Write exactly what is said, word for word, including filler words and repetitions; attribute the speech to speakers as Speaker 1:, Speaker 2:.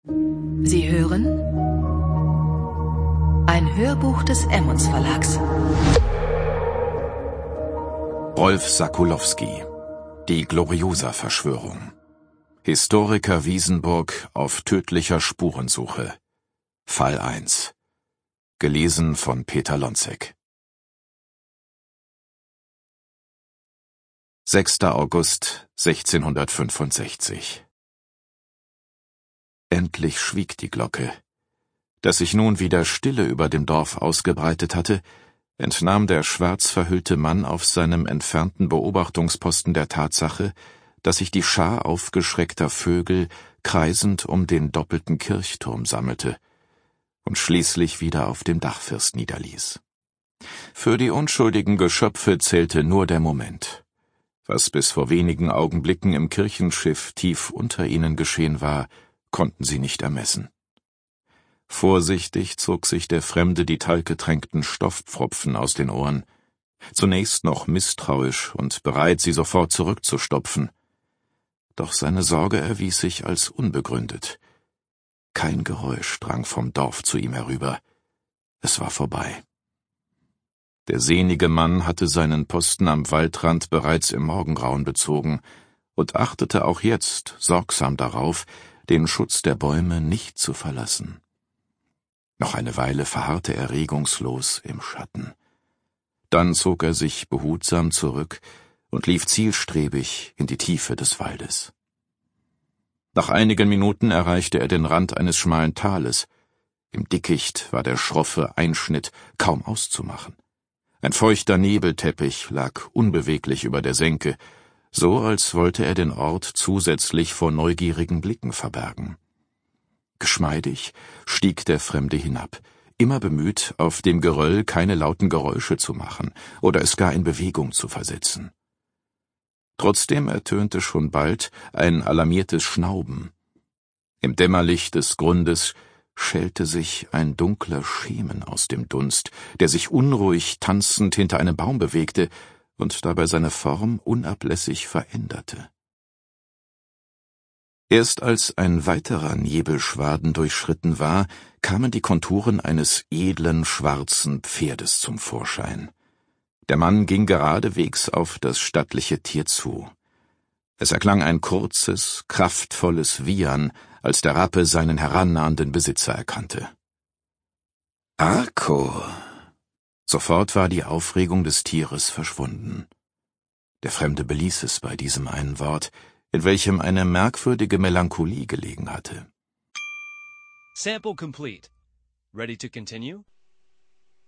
Speaker 1: Sie hören ein Hörbuch des Emmons Verlags.
Speaker 2: Rolf Sakulowski, die Gloriosa-Verschwörung. Historiker Wiesenburg auf tödlicher Spurensuche. Fall eins. Gelesen von Peter Lonzek. sechster August sechzehnhundertfünfundsechzig. Endlich schwieg die Glocke. Dass sich nun wieder Stille über dem Dorf ausgebreitet hatte, entnahm der schwarz verhüllte Mann auf seinem entfernten Beobachtungsposten der Tatsache, dass sich die Schar aufgeschreckter Vögel kreisend um den doppelten Kirchturm sammelte und schließlich wieder auf dem Dachfirst niederließ. Für die unschuldigen Geschöpfe zählte nur der Moment. Was bis vor wenigen Augenblicken im Kirchenschiff tief unter ihnen geschehen war, konnten sie nicht ermessen. Vorsichtig zog sich der Fremde die talggetränkten Stoffpfropfen aus den Ohren, zunächst noch misstrauisch und bereit, sie sofort zurückzustopfen. Doch seine Sorge erwies sich als unbegründet. Kein Geräusch drang vom Dorf zu ihm herüber. Es war vorbei. Der sehnige Mann hatte seinen Posten am Waldrand bereits im Morgengrauen bezogen und achtete auch jetzt sorgsam darauf, den Schutz der Bäume nicht zu verlassen. Noch eine Weile verharrte er regungslos im Schatten. Dann zog er sich behutsam zurück und lief zielstrebig in die Tiefe des Waldes. Nach einigen Minuten erreichte er den Rand eines schmalen Tales. Im Dickicht war der schroffe Einschnitt kaum auszumachen. Ein feuchter Nebelteppich lag unbeweglich über der Senke, so als wollte er den Ort zusätzlich vor neugierigen Blicken verbergen. Geschmeidig stieg der Fremde hinab, immer bemüht, auf dem Geröll keine lauten Geräusche zu machen oder es gar in Bewegung zu versetzen. Trotzdem ertönte schon bald ein alarmiertes Schnauben. Im Dämmerlicht des Grundes schälte sich ein dunkler Schemen aus dem Dunst, der sich unruhig tanzend hinter einem Baum bewegte und dabei seine Form unablässig veränderte. Erst als ein weiterer Nebelschwaden durchschritten war, kamen die Konturen eines edlen, schwarzen Pferdes zum Vorschein. Der Mann ging geradewegs auf das stattliche Tier zu. Es erklang ein kurzes, kraftvolles Wiehern, als der Rappe seinen herannahenden Besitzer erkannte. Arko! Sofort war die Aufregung des Tieres verschwunden. Der Fremde beließ es bei diesem einen Wort, in welchem eine merkwürdige Melancholie gelegen hatte.
Speaker 3: Sample complete. Ready to continue?